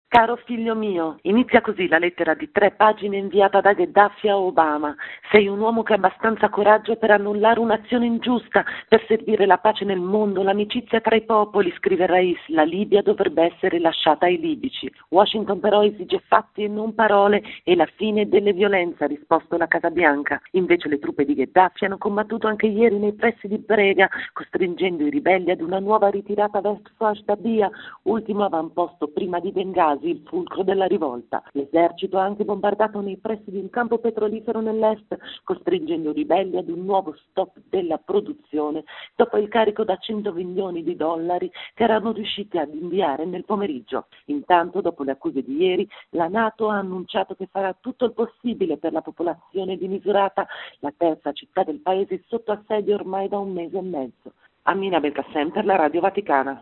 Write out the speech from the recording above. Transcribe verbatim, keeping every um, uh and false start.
Caro figlio mio, inizia così la lettera di tre pagine inviata da Gheddafi a Obama. Sei un uomo che ha abbastanza coraggio per annullare un'azione ingiusta, per servire la pace nel mondo, l'amicizia tra i popoli, scrive Rais. La Libia dovrebbe essere lasciata ai libici. Washington però esige fatti e non parole e la fine delle violenze, ha risposto la Casa Bianca. Invece le truppe di Gheddafi hanno combattuto anche ieri nei pressi di Brega, costringendo i ribelli ad una nuova ritirata verso Ashdabia, ultimo avamposto prima di Bengasi, il fulcro della rivolta. L'esercito ha anche bombardato nei pressi di un campo petrolifero nell'est, costringendo i ribelli ad un nuovo stop della produzione dopo il carico da cento milioni di dollari che erano riusciti ad inviare nel pomeriggio. Intanto, dopo le accuse di ieri, la NATO ha annunciato che farà tutto il possibile per la popolazione di Misurata, la terza città del paese sotto assedio ormai da un mese e mezzo. Amina Belkacem per la Radio Vaticana.